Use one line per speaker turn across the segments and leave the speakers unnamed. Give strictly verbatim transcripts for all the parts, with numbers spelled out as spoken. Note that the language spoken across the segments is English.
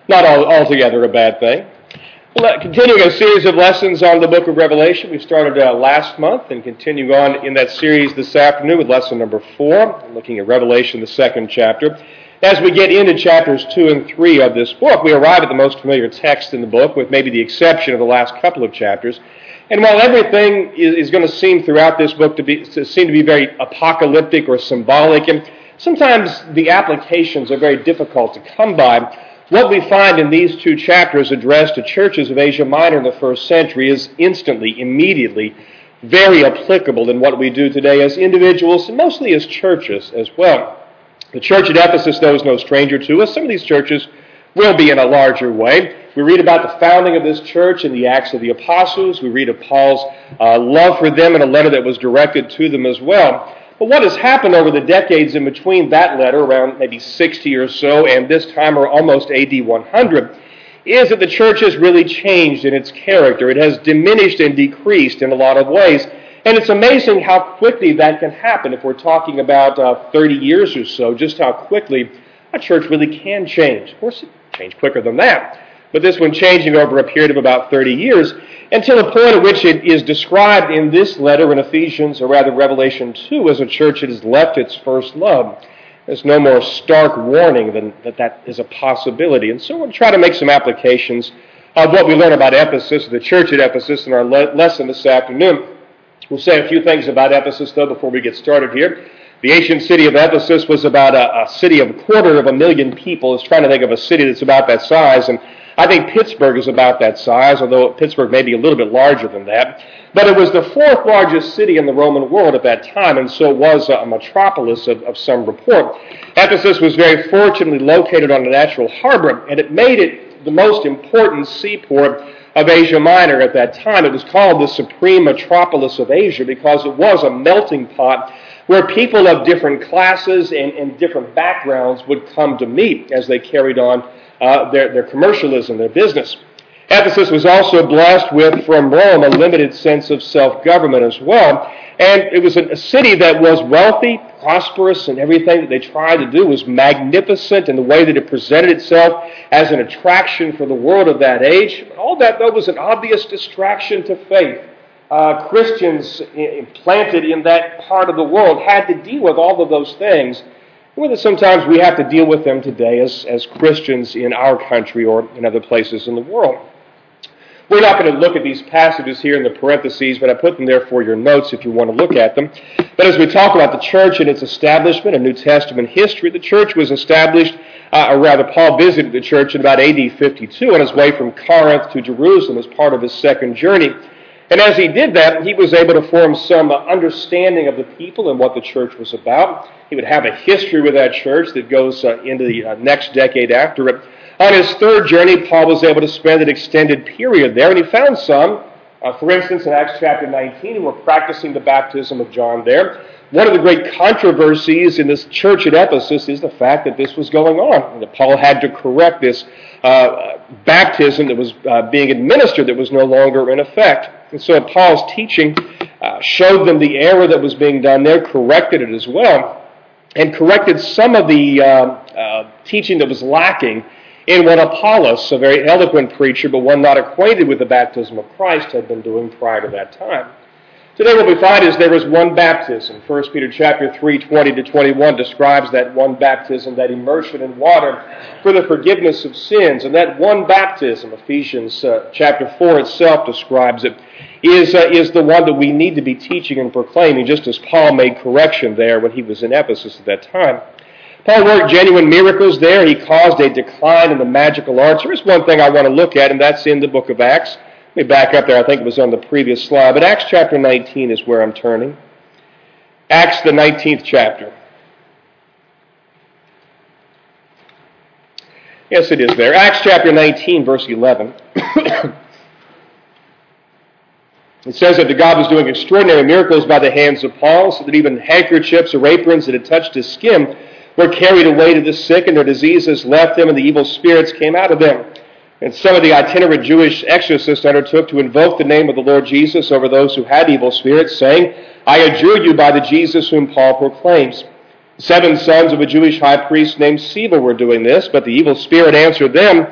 Not all, altogether a bad thing. Well, continuing a series of lessons on the book of Revelation, we started uh, last month and continue on in that series this afternoon with lesson number four, looking at Revelation, the second chapter. As we get into chapters two and three of this book, we arrive at the most familiar text in the book, with maybe the exception of the last couple of chapters. And while everything is, is going to seem throughout this book to be to seem to be very apocalyptic or symbolic, and sometimes the applications are very difficult to come by, what we find in these two chapters addressed to churches of Asia Minor in the first century is instantly, immediately, very applicable in what we do today as individuals and mostly as churches as well. The church at Ephesus, though, is no stranger to us. Some of these churches will be in a larger way. We read about the founding of this church in the Acts of the Apostles. We read of Paul's uh, love for them in a letter that was directed to them as well. But what has happened over the decades in between that letter, around maybe sixty or so, and this time or almost A D one hundred, is that the church has really changed in its character. It has diminished and decreased in a lot of ways. And it's amazing how quickly that can happen. If we're talking about uh, thirty years or so, just how quickly a church really can change. Of course, it changed quicker than that. But this one changing over a period of about thirty years, until the point at which it is described in this letter in Ephesians, or rather Revelation two, as a church that has left its first love. There's no more stark warning than that that is a possibility. And so we'll try to make some applications of what we learn about Ephesus, the church at Ephesus, in our le- lesson this afternoon. We'll say a few things about Ephesus, though, before we get started here. The ancient city of Ephesus was about a, a city of a quarter of a million people. I was trying to think of a city that's about that size, and I think Pittsburgh is about that size, although Pittsburgh may be a little bit larger than that. But it was the fourth largest city in the Roman world at that time, and so it was a metropolis of, of some report. Ephesus was very fortunately located on a natural harbor, and it made it the most important seaport of Asia Minor at that time. It was called the supreme metropolis of Asia because it was a melting pot where people of different classes and, and different backgrounds would come to meet as they carried on uh, their, their commercialism, their business. Ephesus was also blessed with, from Rome, a limited sense of self-government as well. And it was a, a city that was wealthy, prosperous, and everything that they tried to do was magnificent in the way that it presented itself as an attraction for the world of that age. All that, though, was an obvious distraction to faith. Uh, Christians planted in that part of the world had to deal with all of those things, whether sometimes we have to deal with them today as, as Christians in our country or in other places in the world. We're not going to look at these passages here in the parentheses, but I put them there for your notes if you want to look at them. But as we talk about the church and its establishment in New Testament history, the church was established, uh, or rather Paul visited the church in about A D fifty-two on his way from Corinth to Jerusalem as part of his second journey. And as he did that, he was able to form some understanding of the people and what the church was about. He would have a history with that church that goes uh, into the uh, next decade after it. On his third journey, Paul was able to spend an extended period there, and he found some, uh, for instance, in Acts chapter nineteen, who were practicing the baptism of John there. One of the great controversies in this church at Ephesus is the fact that this was going on, and that Paul had to correct this uh, baptism that was uh, being administered that was no longer in effect. And so Paul's teaching uh, showed them the error that was being done there, corrected it as well, and corrected some of the uh, uh, teaching that was lacking in what Apollos, a very eloquent preacher, but one not acquainted with the baptism of Christ, had been doing prior to that time. Today what we find is there is one baptism. First Peter chapter three, twenty to twenty-one describes that one baptism, that immersion in water for the forgiveness of sins. And that one baptism, Ephesians uh, chapter four itself describes it, is, uh, is the one that we need to be teaching and proclaiming, just as Paul made correction there when he was in Ephesus at that time. Paul worked genuine miracles there. He caused a decline in the magical arts. There's one thing I want to look at, and that's in the book of Acts. Let me back up there. I think it was on the previous slide. But Acts chapter nineteen is where I'm turning. Acts, the nineteenth chapter. Yes, it is there. Acts chapter nineteen, verse eleven. It says that God was doing extraordinary miracles by the hands of Paul, so that even handkerchiefs or aprons that had touched his skin were carried away to the sick, and their diseases left them, and the evil spirits came out of them. And some of the itinerant Jewish exorcists undertook to invoke the name of the Lord Jesus over those who had evil spirits, saying, I adjure you by the Jesus whom Paul proclaims. Seven sons of a Jewish high priest named Sceva were doing this, but the evil spirit answered them,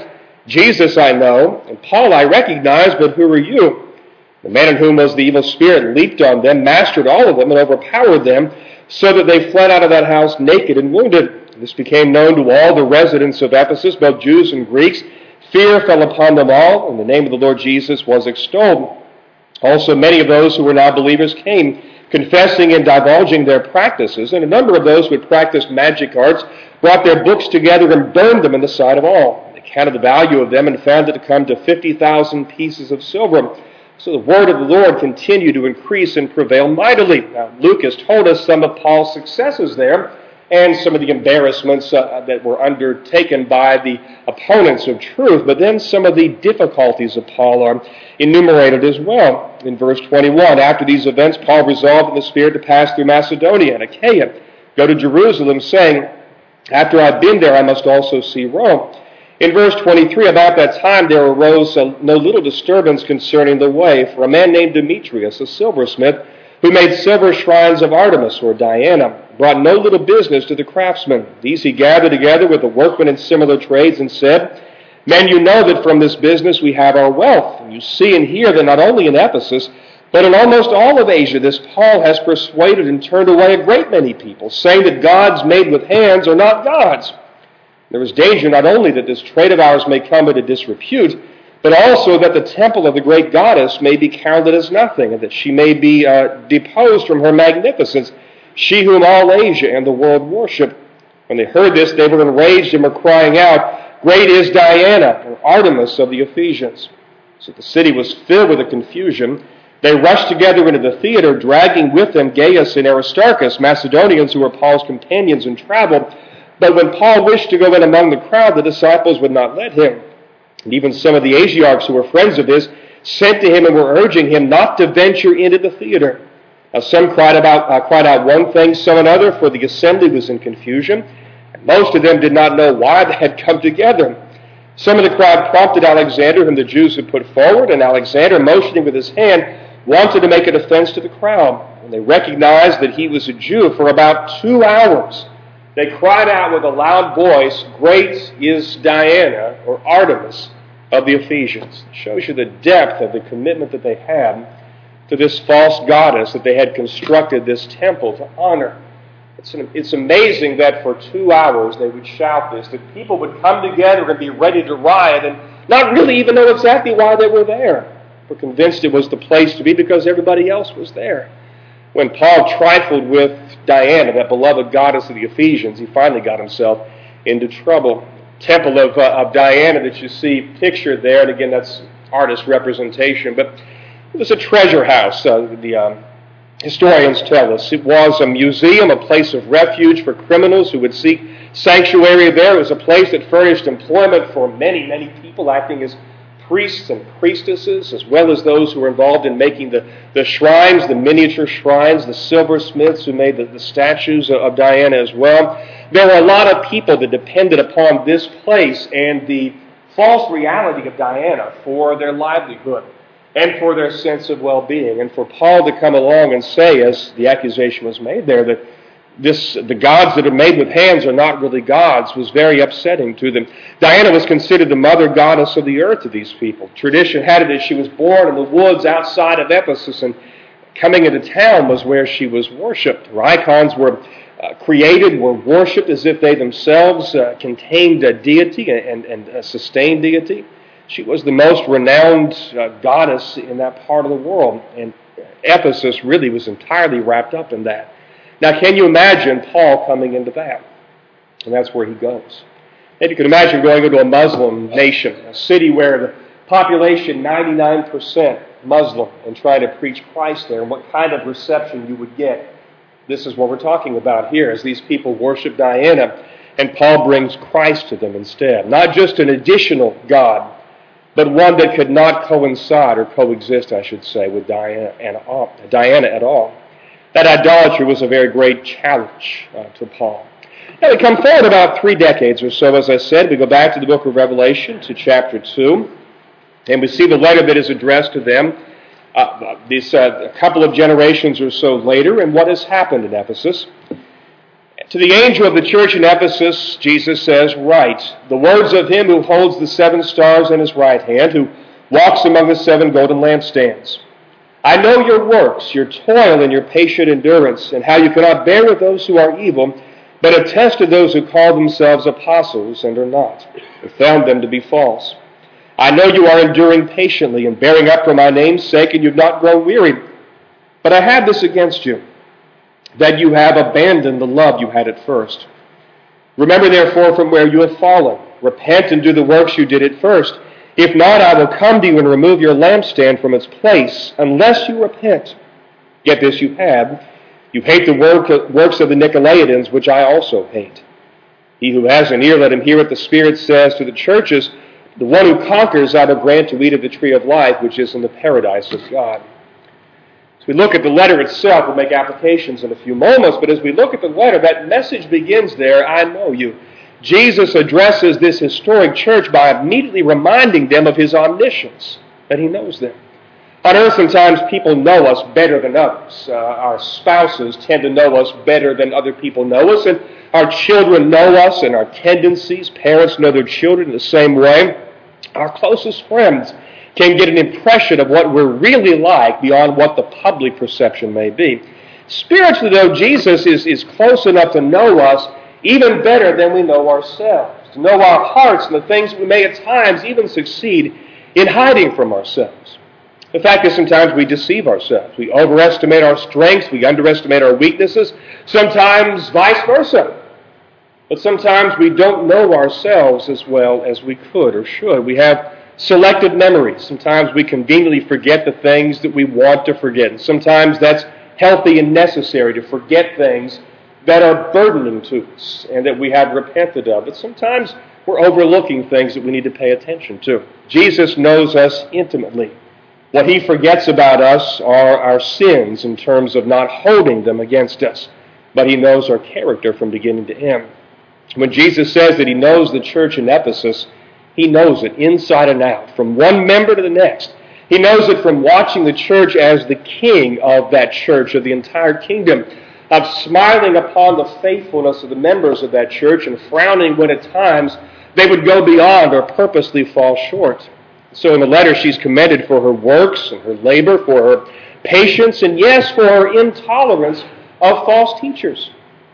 Jesus I know, and Paul I recognize, but who are you? The man in whom was the evil spirit leaped on them, mastered all of them, and overpowered them, so that they fled out of that house naked and wounded. This became known to all the residents of Ephesus, both Jews and Greeks. Fear fell upon them all, and the name of the Lord Jesus was extolled. Also many of those who were now believers came, confessing and divulging their practices, and a number of those who had practiced magic arts brought their books together and burned them in the sight of all. They counted the value of them and found it to come to fifty thousand pieces of silver. So the word of the Lord continued to increase and prevail mightily. Now, Luke has told us some of Paul's successes there and some of the embarrassments uh, that were undertaken by the opponents of truth, but then some of the difficulties of Paul are enumerated as well. In verse twenty-one, after these events, Paul resolved in the Spirit to pass through Macedonia and Achaia, go to Jerusalem, saying, after I've been there, I must also see Rome. In verse twenty-three, about that time there arose a, no little disturbance concerning the way, for a man named Demetrius, a silversmith, who made silver shrines of Artemis or Diana, brought no little business to the craftsmen. These he gathered together with the workmen in similar trades and said, Men, you know that from this business we have our wealth. And you see and hear that not only in Ephesus, but in almost all of Asia, this Paul has persuaded and turned away a great many people, saying that gods made with hands are not gods. There is danger not only that this trade of ours may come into disrepute, but also that the temple of the great goddess may be counted as nothing, and that she may be uh, deposed from her magnificence, she whom all Asia and the world worship. When they heard this, they were enraged and were crying out, Great is Diana, or Artemis of the Ephesians. So the city was filled with a confusion. They rushed together into the theater, dragging with them Gaius and Aristarchus, Macedonians who were Paul's companions in travel. But when Paul wished to go in among the crowd, the disciples would not let him. And even some of the Asiarchs who were friends of his sent to him and were urging him not to venture into the theater. Now some cried, about, uh, cried out one thing, some another, for the assembly was in confusion. And most of them did not know why they had come together. Some of the crowd prompted Alexander, whom the Jews had put forward, and Alexander, motioning with his hand, wanted to make a defense to the crowd. And they recognized that he was a Jew. For about two hours they cried out with a loud voice, Great is Diana, or Artemis, of the Ephesians. It shows you the depth of the commitment that they had to this false goddess that they had constructed this temple to honor. It's, an, it's amazing that for two hours they would shout this, that people would come together and be ready to riot and not really even know exactly why they were there, but convinced it was the place to be because everybody else was there. When Paul trifled with Diana, that beloved goddess of the Ephesians, he finally got himself into trouble. Temple of, uh, of Diana that you see pictured there, and again, that's artist representation, but it was a treasure house, uh, the um, historians tell us. It was a museum, a place of refuge for criminals who would seek sanctuary there. It was a place that furnished employment for many, many people acting as priests and priestesses, as well as those who were involved in making the, the shrines, the miniature shrines, the silversmiths who made the, the statues of Diana as well. There were a lot of people that depended upon this place and the false reality of Diana for their livelihood and for their sense of well-being. And for Paul to come along and say, as the accusation was made there, that This, the gods that are made with hands are not really gods, was very upsetting to them. Diana was considered the mother goddess of the earth to these people. Tradition had it that she was born in the woods outside of Ephesus, and coming into town was where she was worshipped. Her icons were uh, created, were worshipped as if they themselves uh, contained a deity and, and a sustained deity. She was the most renowned uh, goddess in that part of the world, and Ephesus really was entirely wrapped up in that. Now, can you imagine Paul coming into that? And that's where he goes. And you can imagine going into a Muslim nation, a city where the population ninety-nine percent Muslim, and trying to preach Christ there, and what kind of reception you would get. This is what we're talking about here, as these people worship Diana, and Paul brings Christ to them instead. Not just an additional God, but one that could not coincide, or coexist, I should say, with Diana, and, uh, Diana at all. That idolatry was a very great challenge uh, to Paul. Now we come forward about three decades or so, as I said. We go back to the book of Revelation, to chapter two, and we see the letter that is addressed to them uh, this, uh, a couple of generations or so later, and what has happened in Ephesus. To the angel of the church in Ephesus, Jesus says, "Write the words of him who holds the seven stars in his right hand, who walks among the seven golden lampstands. I know your works, your toil and your patient endurance, and how you cannot bear with those who are evil, but have tested those who call themselves apostles and are not, and found them to be false. I know you are enduring patiently and bearing up for my name's sake, and you have not grown weary. But I have this against you, that you have abandoned the love you had at first. Remember, therefore, from where you have fallen. Repent and do the works you did at first. If not, I will come to you and remove your lampstand from its place, unless you repent. Yet this you have. You hate the work, works of the Nicolaitans, which I also hate. He who has an ear, let him hear what the Spirit says to the churches. The one who conquers, I will grant to eat of the tree of life, which is in the paradise of God." As we look at the letter itself, we'll make applications in a few moments, but as we look at the letter, that message begins there, I know you. Jesus addresses this historic church by immediately reminding them of his omniscience, that he knows them. On earth, sometimes people know us better than others. Uh, our spouses tend to know us better than other people know us, and our children know us and our tendencies. Parents know their children in the same way. Our closest friends can get an impression of what we're really like beyond what the public perception may be. Spiritually, though, Jesus is, is close enough to know us even better than we know ourselves, to know our hearts and the things we may at times even succeed in hiding from ourselves. The fact is, sometimes we deceive ourselves. We overestimate our strengths, we underestimate our weaknesses, sometimes vice versa. But sometimes we don't know ourselves as well as we could or should. We have selective memories. Sometimes we conveniently forget the things that we want to forget. And sometimes that's healthy and necessary to forget things that are burdening to us and that we have repented of. But sometimes we're overlooking things that we need to pay attention to. Jesus knows us intimately. What he forgets about us are our sins in terms of not holding them against us. But he knows our character from beginning to end. When Jesus says that he knows the church in Ephesus, he knows it inside and out, from one member to the next. He knows it from watching the church as the king of that church, of the entire kingdom, of smiling upon the faithfulness of the members of that church and frowning when at times they would go beyond or purposely fall short. So in the letter, she's commended for her works and her labor, for her patience, and yes, for her intolerance of false teachers.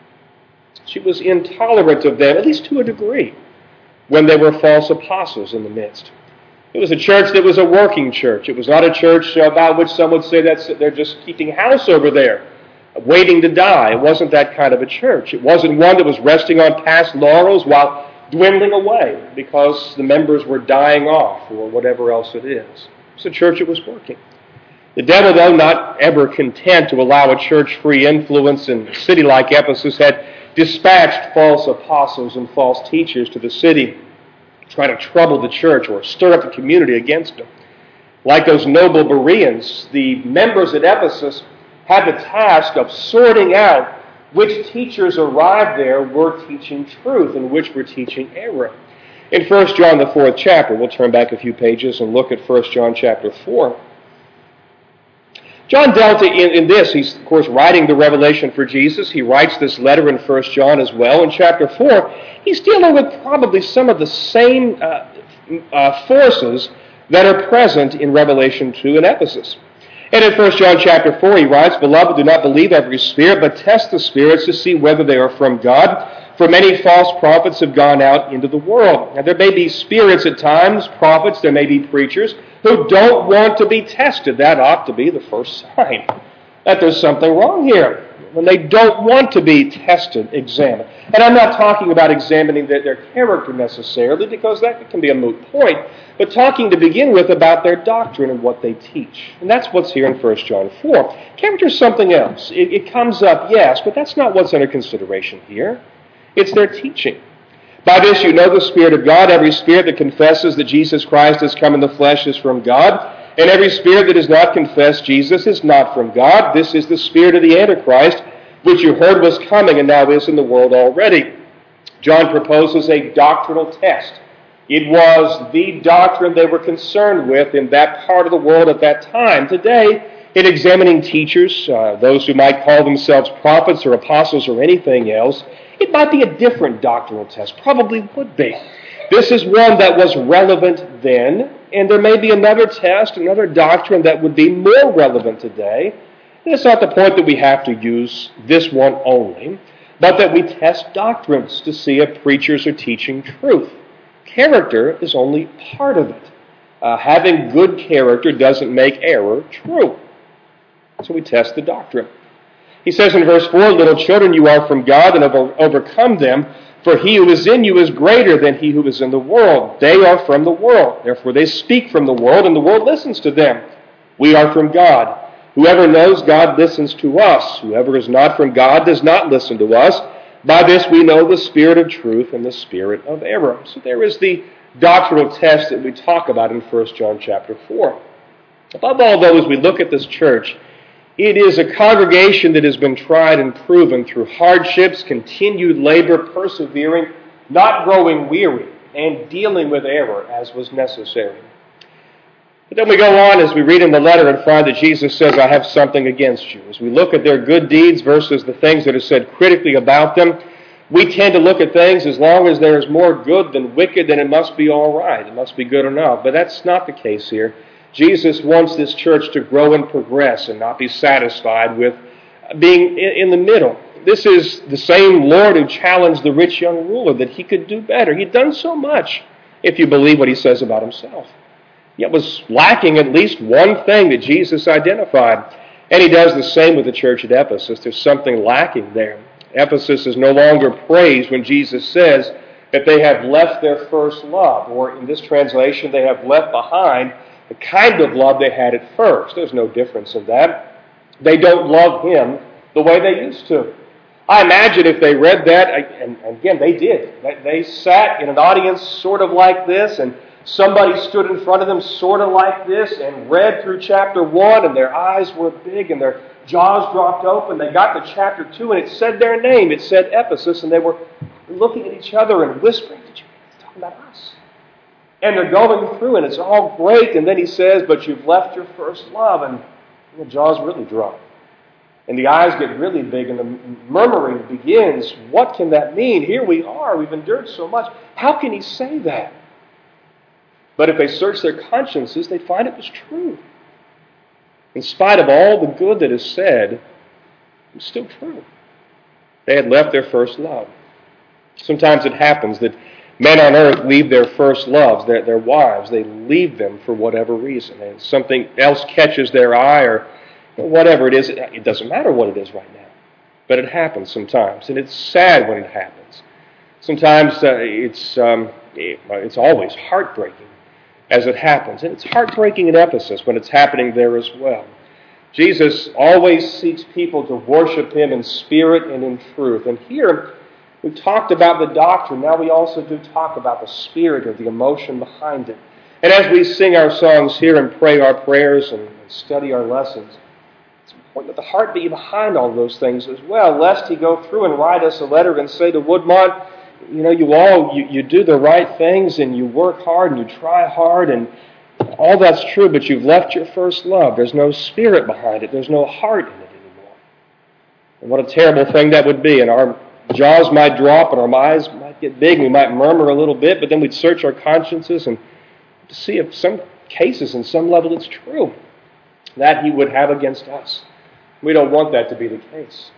She was intolerant of them, at least to a degree, when there were false apostles in the midst. It was a church that was a working church. It was not a church about which some would say that they're just keeping house over there, waiting to die. It wasn't that kind of a church. It wasn't one that was resting on past laurels while dwindling away because the members were dying off or whatever else it is. It's a church that was working. The devil, though not ever content to allow a church-free influence in a city like Ephesus, had dispatched false apostles and false teachers to the city, trying to trouble the church or stir up the community against them. Like those noble Bereans, the members at Ephesus had the task of sorting out which teachers arrived there were teaching truth and which were teaching error. In First John, the fourth chapter, we'll turn back a few pages and look at First John chapter four. John dealt in, in this. He's, of course, writing the revelation for Jesus. He writes this letter in First John as well. In chapter four, he's dealing with probably some of the same uh, uh, forces that are present in Revelation two in Ephesus. And in First John chapter four, he writes, "Beloved, do not believe every spirit, but test the spirits to see whether they are from God. For many false prophets have gone out into the world." Now, there may be spirits at times, prophets, there may be preachers, who don't want to be tested. That ought to be the first sign that there's something wrong here, when they don't want to be tested, examined. And I'm not talking about examining their, their character necessarily, because that can be a moot point, but talking to begin with about their doctrine and what they teach. And that's what's here in First John four. Character is something else. It, it comes up, yes, but that's not what's under consideration here. It's their teaching. By this you know the Spirit of God. Every spirit that confesses that Jesus Christ has come in the flesh is from God, and every spirit that does not confess Jesus is not from God. This is the spirit of the Antichrist, which you heard was coming and now is in the world already. John proposes a doctrinal test. It was the doctrine they were concerned with in that part of the world at that time. Today, in examining teachers, uh, those who might call themselves prophets or apostles or anything else, it might be a different doctrinal test, probably would be. This is one that was relevant then, and there may be another test, another doctrine that would be more relevant today. And it's not the point that we have to use this one only, but that we test doctrines to see if preachers are teaching truth. Character is only part of it. Uh, having good character doesn't make error true. So we test the doctrine. He says in verse four, "Little children, you are from God and have overcome them, for he who is in you is greater than he who is in the world. They are from the world. Therefore they speak from the world, and the world listens to them. We are from God. Whoever knows God listens to us. Whoever is not from God does not listen to us. By this we know the spirit of truth and the spirit of error." So there is the doctrinal test that we talk about in First John chapter four. Above all, though, as we look at this church, it is a congregation that has been tried and proven through hardships, continued labor, persevering, not growing weary, and dealing with error as was necessary. But then we go on as we read in the letter and find that Jesus says, "I have something against you." As we look at their good deeds versus the things that are said critically about them, we tend to look at things as long as there is more good than wicked, then it must be all right. It must be good enough. But that's not the case here. Jesus wants this church to grow and progress and not be satisfied with being in the middle. This is the same Lord who challenged the rich young ruler that he could do better. He'd done so much, if you believe what he says about himself. Yet was lacking at least one thing that Jesus identified. And he does the same with the church at Ephesus. There's something lacking there. Ephesus is no longer praised when Jesus says that they have left their first love, or in this translation, they have left behind the kind of love they had at first. There's no difference in that. They don't love him the way they used to. I imagine if they read that, and again, they did. They sat in an audience sort of like this, and somebody stood in front of them sort of like this and read through chapter one, and their eyes were big and their jaws dropped open. They got to chapter two, and it said their name. It said Ephesus, and they were looking at each other and whispering, "Did you read? It's talking about us." And they're going through, and it's all great. And then he says, "But you've left your first love." And the jaws really drop. And the eyes get really big, and the murmuring begins. What can that mean? Here we are. We've endured so much. How can he say that? But if they search their consciences, they find it was true. In spite of all the good that is said, it was still true. They had left their first love. Sometimes it happens that men on earth leave their first loves, their, their wives. They leave them for whatever reason. And something else catches their eye, or whatever it is. It doesn't matter what it is right now. But it happens sometimes. And it's sad when it happens. Sometimes uh, it's, um, it, it's always heartbreaking as it happens. And it's heartbreaking in Ephesus when it's happening there as well. Jesus always seeks people to worship him in spirit and in truth. And here, we've talked about the doctrine. Now we also do talk about the spirit or the emotion behind it. And as we sing our songs here and pray our prayers and study our lessons, it's important that the heart be behind all those things as well, lest he go through and write us a letter and say to Woodmont, you know, you all, you, you do the right things and you work hard and you try hard and all that's true, but you've left your first love. There's no spirit behind it. There's no heart in it anymore. And what a terrible thing that would be. And our jaws might drop and our eyes might get big and we might murmur a little bit, but then we'd search our consciences and to see if some cases in some level it's true that he would have against us. We don't want that to be the case.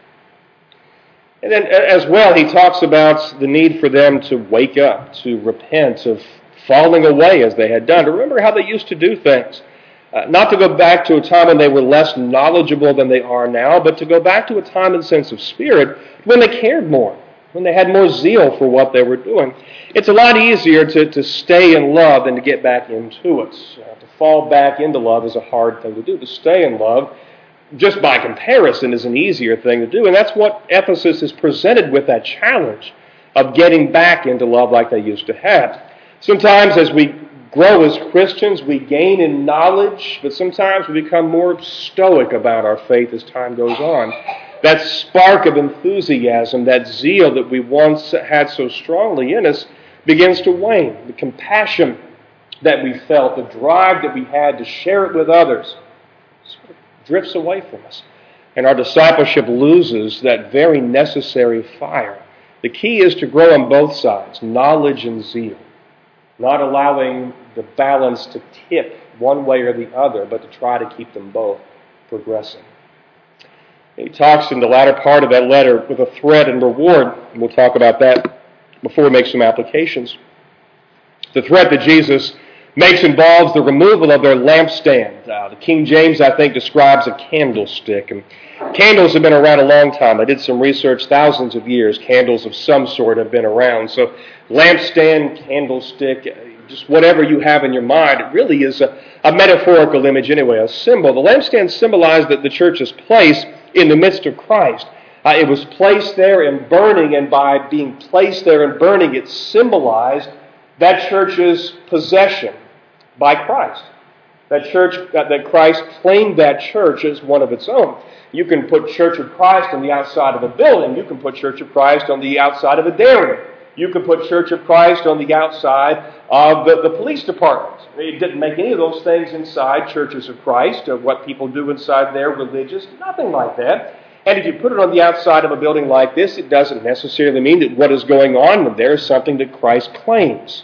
And then as well, he talks about the need for them to wake up, to repent of falling away as they had done, to remember how they used to do things. Uh, not to go back to a time when they were less knowledgeable than they are now, but to go back to a time and sense of spirit when they cared more, when they had more zeal for what they were doing. It's a lot easier to, to stay in love than to get back into it. Uh, to fall back into love is a hard thing to do. To stay in love, just by comparison, is an easier thing to do. And that's what Ephesus is presented with, that challenge of getting back into love like they used to have. Sometimes as we grow as Christians, we gain in knowledge, but sometimes we become more stoic about our faith as time goes on. That spark of enthusiasm, that zeal that we once had so strongly in us begins to wane. The compassion that we felt, the drive that we had to share it with others, sort of drifts away from us. And our discipleship loses that very necessary fire. The key is to grow on both sides, knowledge and zeal. Not allowing the balance to tip one way or the other, but to try to keep them both progressing. He talks in the latter part of that letter with a threat and reward, and we'll talk about that before we make some applications. The threat that Jesus makes involves the removal of their lampstand. Uh, the King James, I think, describes a candlestick. And candles have been around a long time. I did some research, thousands of years. Candles of some sort have been around. So lampstand, candlestick, just whatever you have in your mind, it really is a, a metaphorical image anyway, a symbol. The lampstand symbolized that the church's place in the midst of Christ. Uh, it was placed there and burning, and by being placed there and burning, it symbolized that church's possession by Christ. That church, that, that Christ claimed that church as one of its own. You can put Church of Christ on the outside of a building. You can put Church of Christ on the outside of a dairy. You can put Church of Christ on the outside of the, the police department. It didn't make any of those things inside Churches of Christ, or what people do inside their religious, nothing like that. And if you put it on the outside of a building like this, it doesn't necessarily mean that what is going on there is something that Christ claims.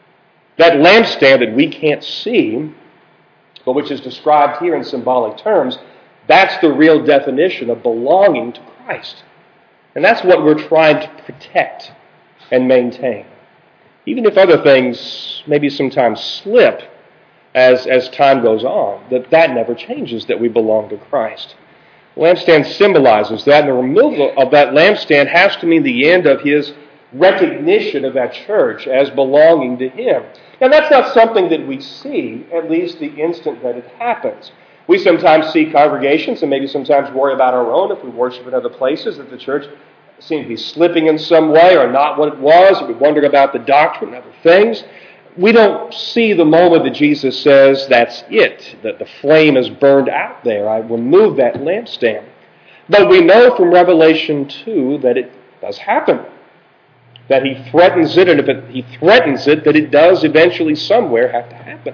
That lampstand that we can't see, but which is described here in symbolic terms, that's the real definition of belonging to Christ. And that's what we're trying to protect and maintain. Even if other things maybe sometimes slip as, as time goes on, that that never changes, that we belong to Christ. The lampstand symbolizes that, and the removal of that lampstand has to mean the end of his recognition of that church as belonging to him. Now, that's not something that we see, at least the instant that it happens. We sometimes see congregations, and maybe sometimes worry about our own if we worship in other places, that the church seems to be slipping in some way or not what it was, or we wonder about the doctrine and other things. We don't see the moment that Jesus says, that's it, that the flame is burned out there. I remove that lampstand. But we know from Revelation two that it does happen. That he threatens it, and if it, he threatens it, that it does eventually somewhere have to happen.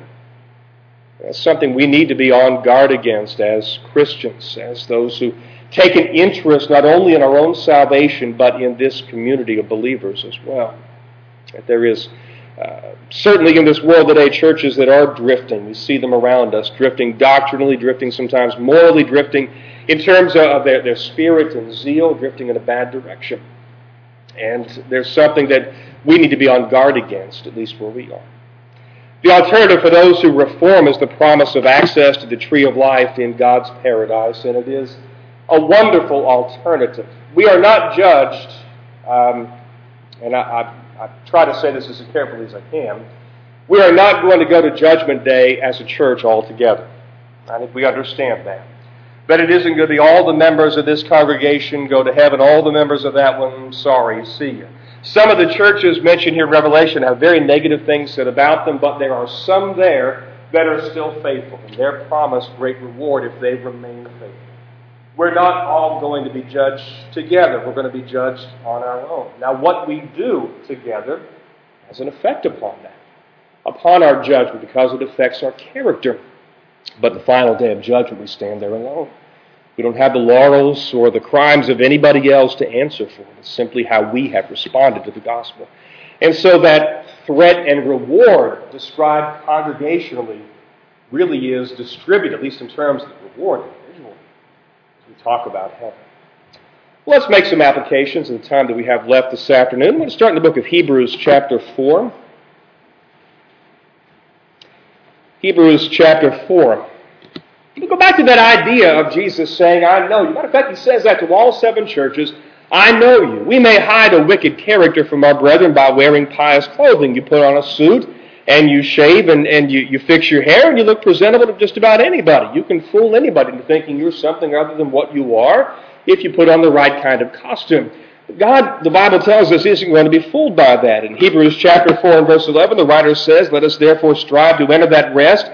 That's something we need to be on guard against as Christians, as those who take an interest not only in our own salvation, but in this community of believers as well. That there is uh, certainly in this world today churches that are drifting. We see them around us, drifting doctrinally, drifting sometimes morally, drifting in terms of their, their spirit and zeal, drifting in a bad direction. And there's something that we need to be on guard against, at least where we are. The alternative for those who reform is the promise of access to the tree of life in God's paradise, and it is a wonderful alternative. We are not judged, um, and I, I, I try to say this as carefully as I can, we are not going to go to Judgment Day as a church altogether. I think we understand that. But it isn't going to be all the members of this congregation go to heaven, all the members of that one, sorry, see you. Some of the churches mentioned here in Revelation have very negative things said about them, but there are some there that are still faithful, and they're promised great reward if they remain faithful. We're not all going to be judged together. We're going to be judged on our own. Now, what we do together has an effect upon that, upon our judgment, because it affects our character. But the final day of judgment, we stand there alone. We don't have the laurels or the crimes of anybody else to answer for. It's simply how we have responded to the gospel. And so that threat and reward described congregationally really is distributed, at least in terms of the reward individually, as we talk about heaven. Well, let's make some applications in the time that we have left this afternoon. I'm going to start in the book of Hebrews chapter four. Hebrews chapter four. You go back to that idea of Jesus saying, I know you. Matter of fact, he says that to all seven churches. I know you. We may hide a wicked character from our brethren by wearing pious clothing. You put on a suit and you shave and, and you, you fix your hair and you look presentable to just about anybody. You can fool anybody into thinking you're something other than what you are if you put on the right kind of costume. God, the Bible tells us, isn't going to be fooled by that. In Hebrews chapter four and verse eleven, the writer says, let us therefore strive to enter that rest,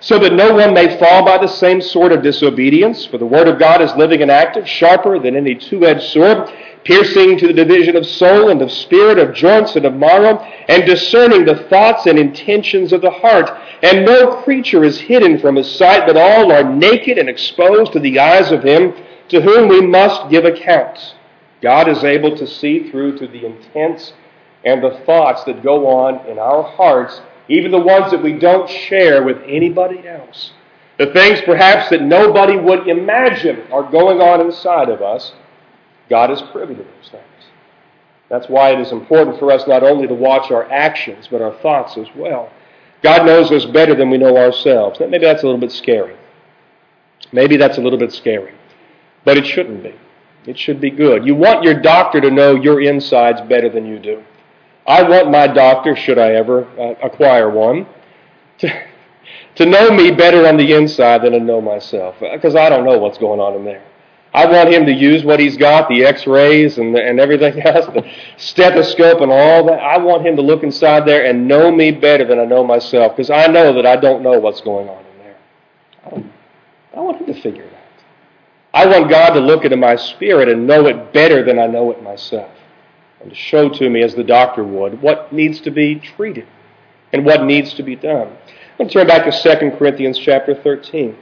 so that no one may fall by the same sort of disobedience. For the word of God is living and active, sharper than any two-edged sword, piercing to the division of soul and of spirit, of joints and of marrow, and discerning the thoughts and intentions of the heart. And no creature is hidden from his sight, but all are naked and exposed to the eyes of him to whom we must give account. God is able to see through to the intents and the thoughts that go on in our hearts, even the ones that we don't share with anybody else. The things perhaps that nobody would imagine are going on inside of us, God is privy to those things. That's why it is important for us not only to watch our actions, but our thoughts as well. God knows us better than we know ourselves. Maybe that's a little bit scary. Maybe that's a little bit scary. But it shouldn't be. It should be good. You want your doctor to know your insides better than you do. I want my doctor, should I ever uh, acquire one, to, to know me better on the inside than to know myself, because I don't know what's going on in there. I want him to use what he's got, the x-rays and, and everything else, the stethoscope and all that. I want him to look inside there and know me better than I know myself, because I know that I don't know what's going on in there. I, don't, I want him to figure it out. I want God to look into my spirit and know it better than I know it myself, and to show to me, as the doctor would, what needs to be treated and what needs to be done. I'm going to turn back to Second Corinthians chapter thirteen.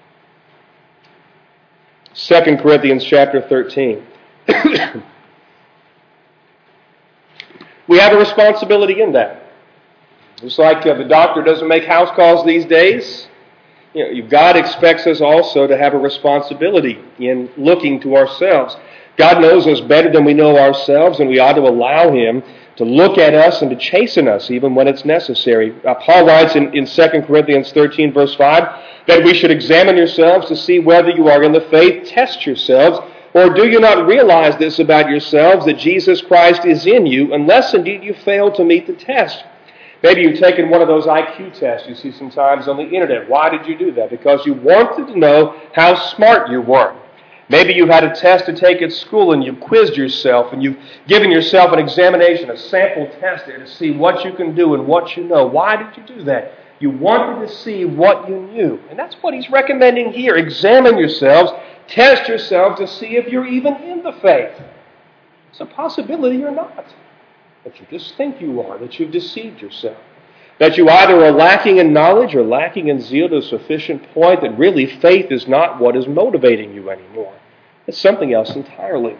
Second Corinthians chapter thirteen. We have a responsibility in that. Just like uh, the doctor doesn't make house calls these days, you know, God expects us also to have a responsibility in looking to ourselves. God knows us better than we know ourselves, and we ought to allow Him to look at us and to chasten us even when it's necessary. Uh, Paul writes in, in Second Corinthians thirteen, verse five, that we should examine yourselves to see whether you are in the faith. Test yourselves. Or do you not realize this about yourselves, that Jesus Christ is in you, unless indeed you fail to meet the test? Maybe you've taken one of those I Q tests you see sometimes on the internet. Why did you do that? Because you wanted to know how smart you were. Maybe you've had a test to take at school and you've quizzed yourself and you've given yourself an examination, a sample test there to see what you can do and what you know. Why did you do that? You wanted to see what you knew. And that's what he's recommending here. Examine yourselves, test yourselves to see if you're even in the faith. It's a possibility you're not. That you just think you are, that you've deceived yourself. That you either are lacking in knowledge or lacking in zeal to a sufficient point that really faith is not what is motivating you anymore. It's something else entirely.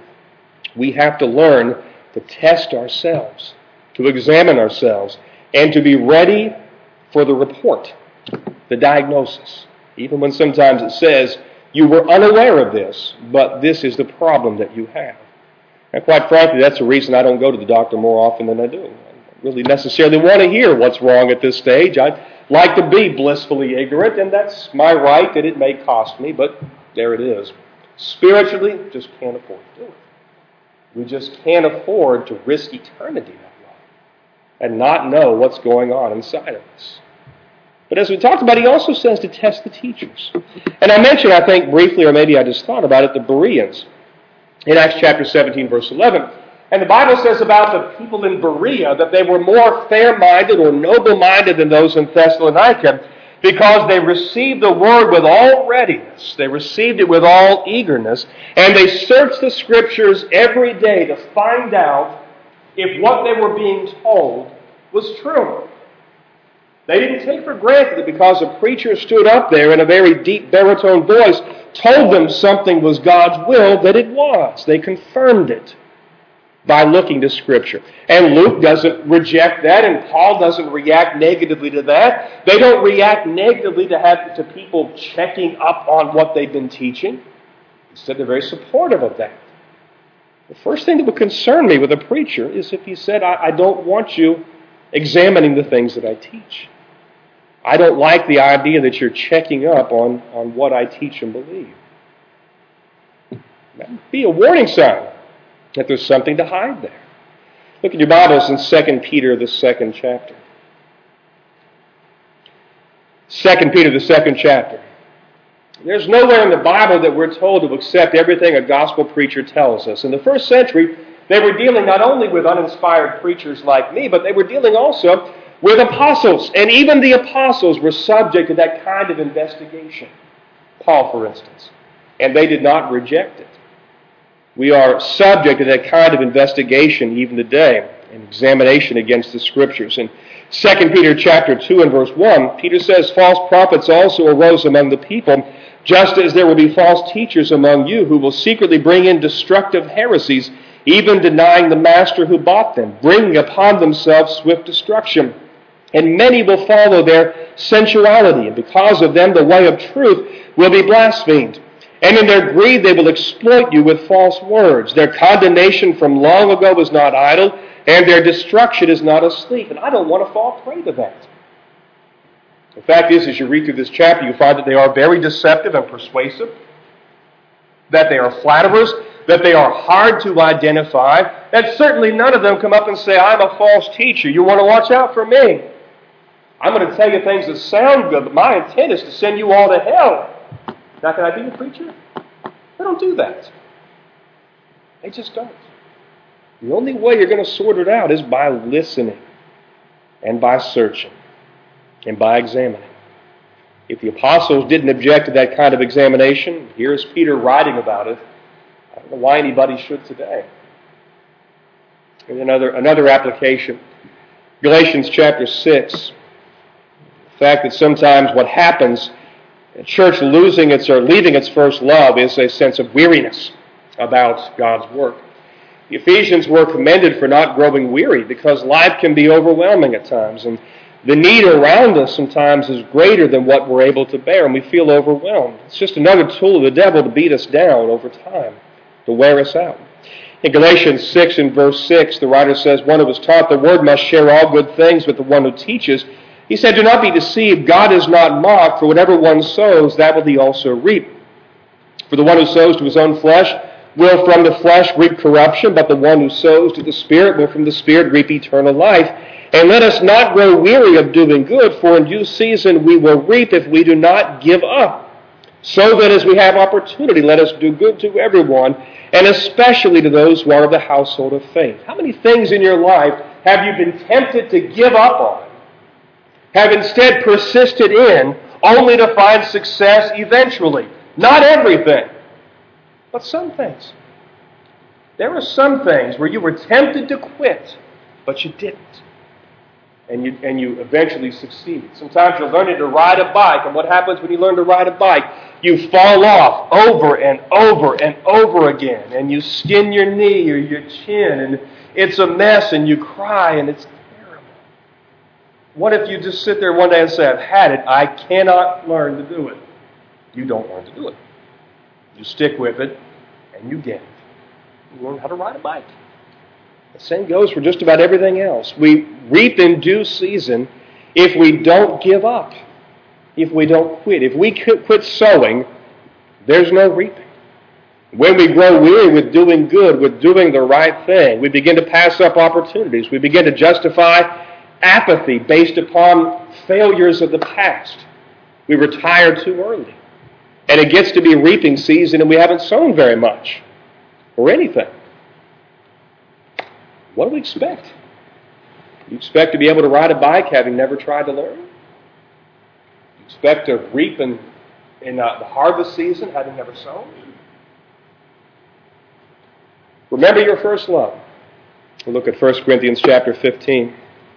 We have to learn to test ourselves, to examine ourselves, and to be ready for the report, the diagnosis. Even when sometimes it says, you were unaware of this, but this is the problem that you have. And quite frankly, that's the reason I don't go to the doctor more often than I do. Really necessarily want to hear what's wrong at this stage. I'd like to be blissfully ignorant, and that's my right that it may cost me, but there it is. Spiritually, just can't afford to do it. We just can't afford to risk eternity that long and not know what's going on inside of us. But as we talked about, he also says to test the teachers. And I mentioned, I think briefly, or maybe I just thought about it, the Bereans in Acts chapter seventeen, verse eleven. And the Bible says about the people in Berea that they were more fair-minded or noble-minded than those in Thessalonica because they received the word with all readiness. They received it with all eagerness. And they searched the Scriptures every day to find out if what they were being told was true. They didn't take for granted that because a preacher stood up there in a very deep baritone voice, told them something was God's will, that it was. They confirmed it by looking to Scripture. And Luke doesn't reject that, and Paul doesn't react negatively to that. They don't react negatively to have to people checking up on what they've been teaching. Instead, they're very supportive of that. The first thing that would concern me with a preacher is if he said, I, I don't want you examining the things that I teach. I don't like the idea that you're checking up on, on what I teach and believe. That would be a warning sign that there's something to hide there. Look at your Bibles in Second Peter, the second chapter. Second Peter, the second chapter. There's nowhere in the Bible that we're told to accept everything a gospel preacher tells us. In the first century, they were dealing not only with uninspired preachers like me, but they were dealing also with apostles. And even the apostles were subject to that kind of investigation. Paul, for instance. And they did not reject it. We are subject to that kind of investigation even today, an examination against the Scriptures. In Second Peter chapter two and verse one, Peter says, false prophets also arose among the people, just as there will be false teachers among you who will secretly bring in destructive heresies, even denying the master who bought them, bringing upon themselves swift destruction. And many will follow their sensuality, and because of them the way of truth will be blasphemed. And in their greed they will exploit you with false words. Their condemnation from long ago was not idle, and their destruction is not asleep. And I don't want to fall prey to that. The fact is, as you read through this chapter, you find that they are very deceptive and persuasive, that they are flatterers, that they are hard to identify, that certainly none of them come up and say, I'm a false teacher. You want to watch out for me. I'm going to tell you things that sound good, but my intent is to send you all to hell. Now, can I be a preacher? They don't do that. They just don't. The only way you're going to sort it out is by listening and by searching and by examining. If the apostles didn't object to that kind of examination, here's Peter writing about it. I don't know why anybody should today. And another, another application, Galatians chapter six. The fact that sometimes what happens, a church losing its or leaving its first love, is a sense of weariness about God's work. The Ephesians were commended for not growing weary because life can be overwhelming at times, and the need around us sometimes is greater than what we're able to bear, and we feel overwhelmed. It's just another tool of the devil to beat us down over time, to wear us out. In Galatians six and verse six, the writer says, one who was taught the word must share all good things with the one who teaches. He said, do not be deceived. God is not mocked, for whatever one sows, that will he also reap. For the one who sows to his own flesh will from the flesh reap corruption, but the one who sows to the Spirit will from the Spirit reap eternal life. And let us not grow weary of doing good, for in due season we will reap if we do not give up. So that as we have opportunity, let us do good to everyone, and especially to those who are of the household of faith. How many things in your life have you been tempted to give up on, have instead persisted in, only to find success eventually? Not everything, but some things. There are some things where you were tempted to quit, but you didn't. And you, and you eventually succeed. Sometimes you're learning to ride a bike, and what happens when you learn to ride a bike? You fall off over and over and over again, and you skin your knee or your chin, and it's a mess, and you cry, and it's terrible. What if you just sit there one day and say, I've had it, I cannot learn to do it? You don't learn to do it. You stick with it, and you get it. You learn how to ride a bike. The same goes for just about everything else. We reap in due season if we don't give up, if we don't quit. If we quit sowing, there's no reaping. When we grow weary with doing good, with doing the right thing, we begin to pass up opportunities. We begin to justify apathy based upon failures of the past. We retire too early. And it gets to be reaping season and we haven't sown very much or anything. What do we expect? You expect to be able to ride a bike having never tried to learn? You expect to reap in, in uh, the harvest season having never sown? Remember your first love. We'll look at First Corinthians chapter fifteen.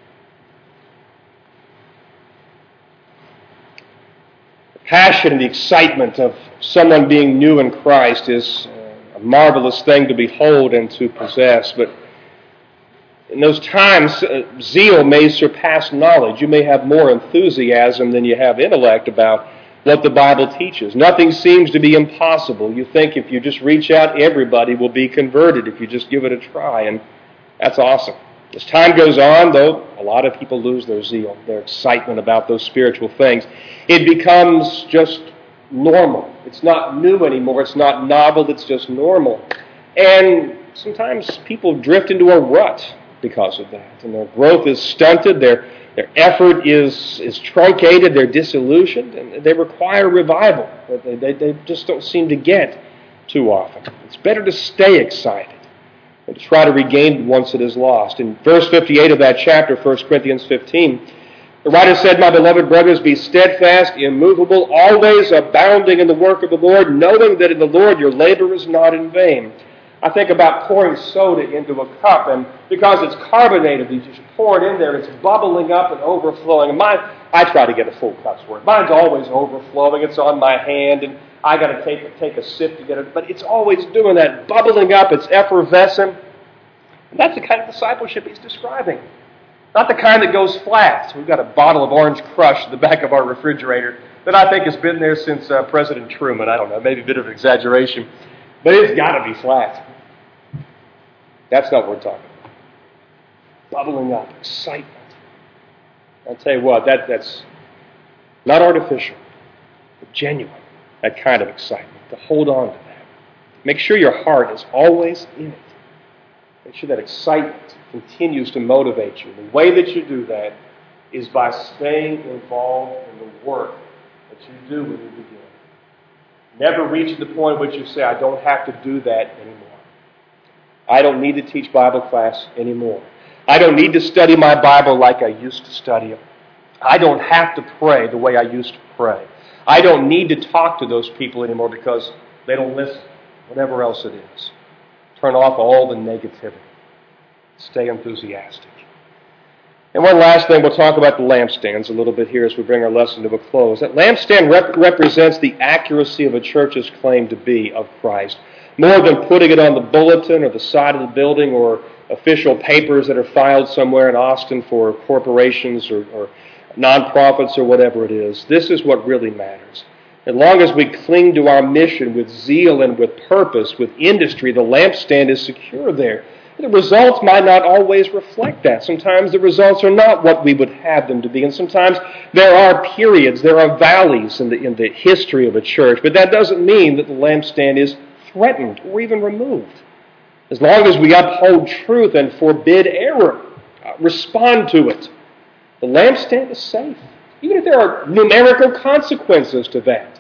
The passion and the excitement of someone being new in Christ is a marvelous thing to behold and to possess, but in those times, uh, zeal may surpass knowledge. You may have more enthusiasm than you have intellect about what the Bible teaches. Nothing seems to be impossible. You think if you just reach out, everybody will be converted if you just give it a try, and that's awesome. As time goes on, though, a lot of people lose their zeal, their excitement about those spiritual things. It becomes just normal. It's not new anymore. It's not novel. It's just normal. And sometimes people drift into a rut because of that. And their growth is stunted, their their effort is, is truncated, they're disillusioned, and they require revival that they, they, they just don't seem to get too often. It's better to stay excited than to try to regain it once it is lost. In verse fifty-eight of that chapter, First Corinthians fifteen, The writer said, "My beloved brothers, be steadfast, immovable, always abounding in the work of the Lord, knowing that in the Lord your labor is not in vain." I think about pouring soda into a cup, and because it's carbonated, you just pour it in there, it's bubbling up and overflowing. And mine, I try to get a full cup's worth. Mine's always overflowing. It's on my hand, and I got to take take a sip to get it. But it's always doing that, bubbling up. It's effervescent. And that's the kind of discipleship he's describing. Not the kind that goes flat. So we've got a bottle of Orange Crush in the back of our refrigerator that I think has been there since uh, President Truman. I don't know, maybe a bit of an exaggeration. But it's got to be flat. That's not what we're talking about. Bubbling up, excitement. I'll tell you what, that, that's not artificial, but genuine, that kind of excitement, to hold on to that. Make sure your heart is always in it. Make sure that excitement continues to motivate you. The way that you do that is by staying involved in the work that you do when you begin. Never reach the point at which you say, I don't have to do that anymore. I don't need to teach Bible class anymore. I don't need to study my Bible like I used to study it. I don't have to pray the way I used to pray. I don't need to talk to those people anymore because they don't listen, whatever else it is. Turn off all the negativity. Stay enthusiastic. And one last thing, we'll talk about the lampstands a little bit here as we bring our lesson to a close. That lampstand rep- represents the accuracy of a church's claim to be of Christ. More than putting it on the bulletin or the side of the building or official papers that are filed somewhere in Austin for corporations or, or nonprofits or whatever it is. This is what really matters. As long as we cling to our mission with zeal and with purpose, with industry, the lampstand is secure there. The results might not always reflect that. Sometimes the results are not what we would have them to be. And sometimes there are periods, there are valleys in the, in the history of a church. But that doesn't mean that the lampstand is threatened or even removed. As long as we uphold truth and forbid error, uh, respond to it, the lampstand is safe. Even if there are numerical consequences to that.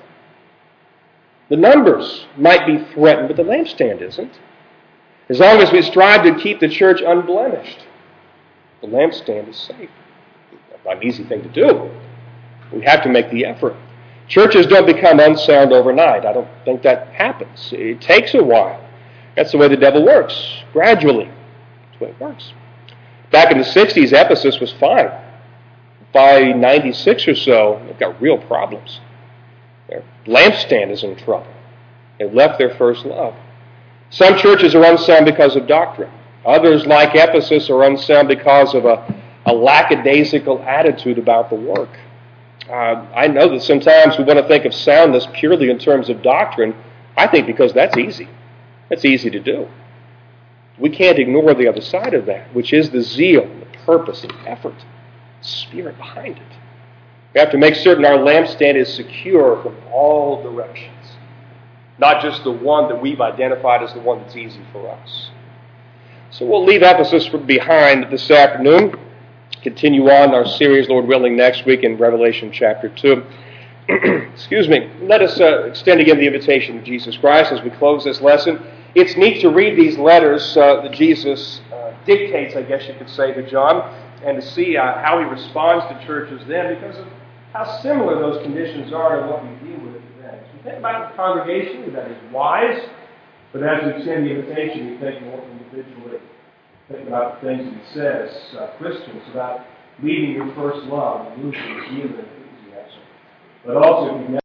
The numbers might be threatened, but the lampstand isn't. As long as we strive to keep the church unblemished, the lampstand is safe. It's not an easy thing to do. We have to make the effort. Churches don't become unsound overnight. I don't think that happens. It takes a while. That's the way the devil works, gradually. That's the way it works. Back in the sixties, Ephesus was fine. By ninety-six or so, they've got real problems. Their lampstand is in trouble. They've left their first love. Some churches are unsound because of doctrine. Others, like Ephesus, are unsound because of a, a lackadaisical attitude about the work. Uh, I know that sometimes we want to think of soundness purely in terms of doctrine. I think because that's easy. That's easy to do. We can't ignore the other side of that, which is the zeal, the purpose, the effort, the spirit behind it. We have to make certain our lampstand is secure from all directions. Not just the one that we've identified as the one that's easy for us. So we'll leave Ephesus behind this afternoon. Continue on our series, Lord willing, next week in Revelation chapter two. Excuse me. Let us uh, extend again the invitation of Jesus Christ as we close this lesson. It's neat to read these letters uh, that Jesus uh, dictates, I guess you could say, to John, and to see uh, how he responds to churches then because of how similar those conditions are to what we deal with today. So you think about the congregation, that is wise, but as we extend the invitation, you think more individually. Think about the things that he says, uh, Christians, about leaving your first love and losing your zeal and enthusiasm. But also, if you've